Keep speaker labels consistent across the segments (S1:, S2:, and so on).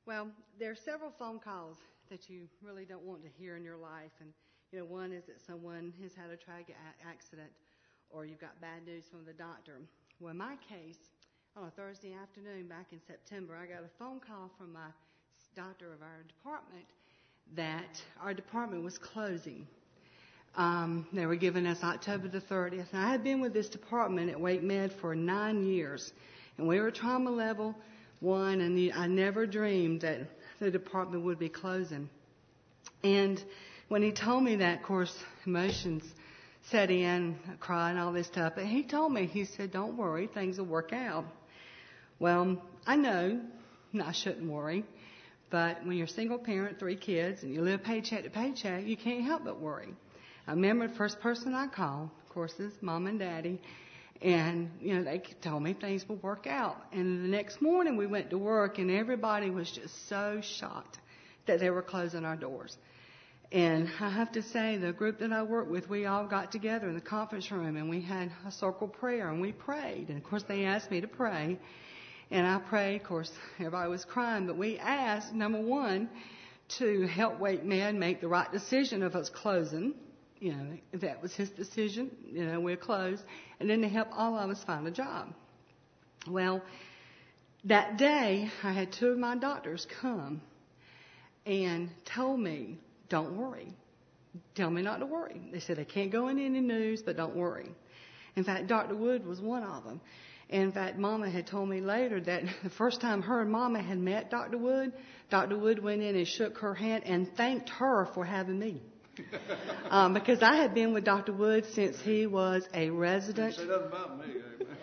S1: Well, there are several phone calls that you really don't want to hear in your life. And, one is that someone has had a tragic accident or you've got bad news from the doctor. Well, in my case, on a Thursday afternoon back in September, I got a phone call from my doctor of our department that our department was closing. They were giving us October the 30th. And I had been with this department at Wake Med for 9 years. And we were trauma level 1, and I never dreamed that the department would be closing. And when he told me that, of course, emotions set in, crying, all this stuff. But he told me, he said, don't worry, things will work out. Well, I know I shouldn't worry. But when you're a single parent, 3 kids, and you live paycheck to paycheck, you can't help but worry. I remember the first person I called, of course, is Mom and Daddy. And, they told me things would work out. And the next morning we went to work, and everybody was just so shocked that they were closing our doors. And I have to say, the group that I work with, we all got together in the conference room, and we had a circle prayer, and we prayed. And, of course, they asked me to pray. And I prayed. Of course, everybody was crying. But we asked, number one, to help Wake Med make the right decision of us closing. If that was his decision, we're closed. And then to help all of us find a job. Well, that day, I had 2 of my doctors come and told me, don't worry. Tell me not to worry. They said, they can't go in any news, but don't worry. In fact, Dr. Wood was one of them. And in fact, Mama had told me later that the first time her and Mama had met Dr. Wood went in and shook her hand and thanked her for having me. Because I had been with Dr. Wood since he was a resident.
S2: Say nothing about me.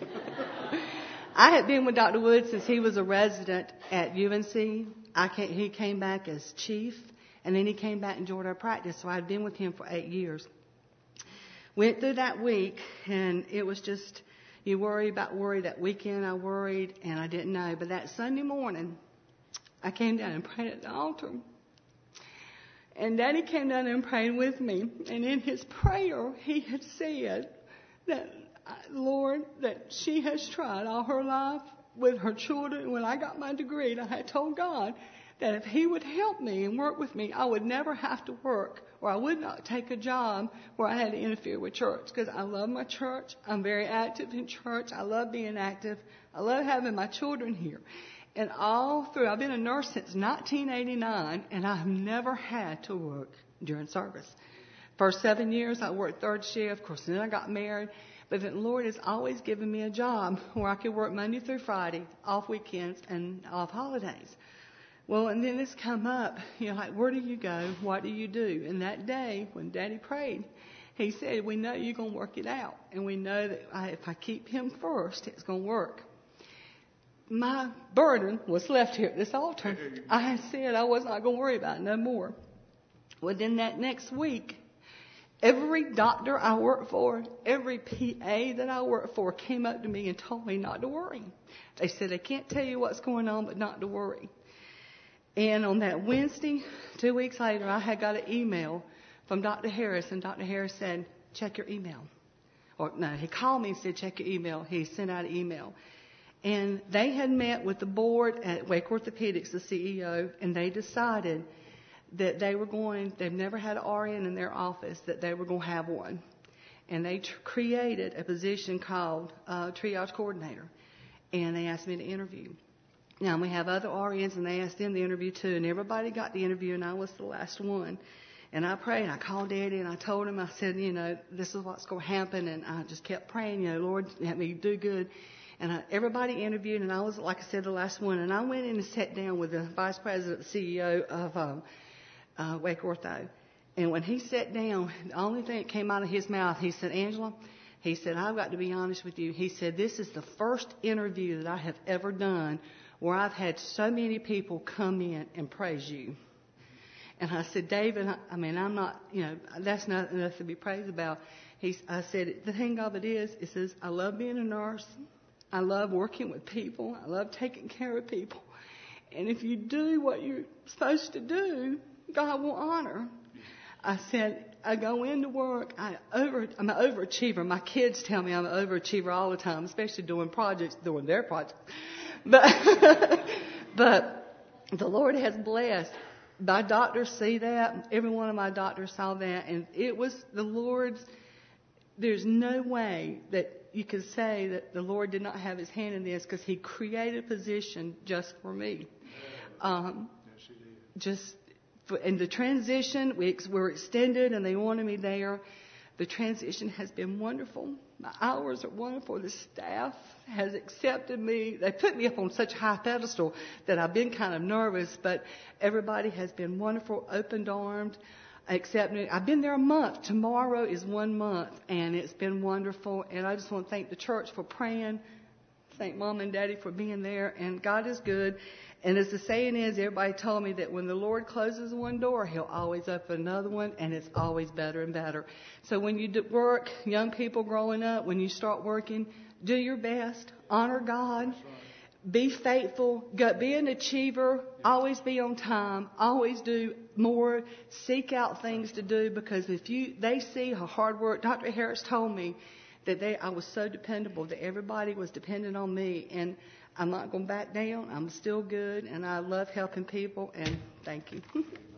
S1: I had been with Dr. Wood since he was a resident at UNC. He came back as chief, and then he came back and joined our practice. So I had been with him for 8 years. Went through that week, and it was just, you worry about worry. That weekend I worried, and I didn't know. But that Sunday morning, I came down and prayed at the altar. And Daddy came down and prayed with me. And in his prayer, he had said that, Lord, that she has tried all her life with her children. When I got my degree, and I had told God that if he would help me and work with me, I would never have to work, or I would not take a job where I had to interfere with church. Because I love my church. I'm very active in church. I love being active. I love having my children here. And all through, I've been a nurse since 1989, and I've never had to work during service. First 7 years, I worked 3rd shift. Of course, then I got married. But the Lord has always given me a job where I could work Monday through Friday, off weekends, and off holidays. Well, and then this come up, like, where do you go? What do you do? And that day, when Daddy prayed, he said, we know you're going to work it out. And we know that if I keep him first, it's going to work. My burden was left here at this altar. I had said I was not going to worry about it no more. Well, then that next week, every doctor I worked for, every PA that I worked for came up to me and told me not to worry. They said they can't tell you what's going on, but not to worry. And on that Wednesday, 2 weeks later, I had got an email from Dr. Harris, and Dr. Harris said, check your email. Or no, he called me and said, check your email. He sent out an email. And they had met with the board at Wake Orthopedics, the CEO, and they decided that they've never had an RN in their office, that they were going to have one. And they created a position called triage coordinator. And they asked me to interview. Now, we have other RNs, and they asked them to interview too. And everybody got the interview, and I was the last one. And I prayed, and I called Daddy, and I told him, I said, this is what's going to happen. And I just kept praying, Lord, let me do good. And everybody interviewed, and I was, like I said, the last one. And I went in and sat down with the vice president, CEO of Wake Ortho. And when he sat down, the only thing that came out of his mouth, he said, Angela, he said, I've got to be honest with you. He said, this is the first interview that I have ever done where I've had so many people come in and praise you. And I said, David, I'm not, that's not enough to be praised about. I said, the thing of it is, I love being a nurse. I love working with people. I love taking care of people. And if you do what you're supposed to do, God will honor. I said, I go into work. I'm an overachiever. My kids tell me I'm an overachiever all the time, especially doing their projects. But the Lord has blessed. My doctors see that. Every one of my doctors saw that. And it was the Lord's. There's no way that you could say that the Lord did not have his hand in this, because he created a position just for me. And the transition, we're extended and they wanted me there. The transition has been wonderful. My hours are wonderful. The staff has accepted me. They put me up on such a high pedestal that I've been kind of nervous, but everybody has been wonderful, open-armed, accepting me. I've been there a month. Tomorrow is 1 month, and it's been wonderful. And I just want to thank the church for praying, thank Mom and Daddy for being there, and God is good. And as the saying is, everybody told me that when the Lord closes one door, he'll always open another one, and it's always better and better. So when you work, young people growing up, when you start working, do your best, honor God, be faithful, be an achiever, always be on time, always do more, seek out things to do, because if they see how hard work. Dr. Harris told me that I was so dependable, that everybody was dependent on me, and I'm not going to back down. I'm still good, and I love helping people, and thank you.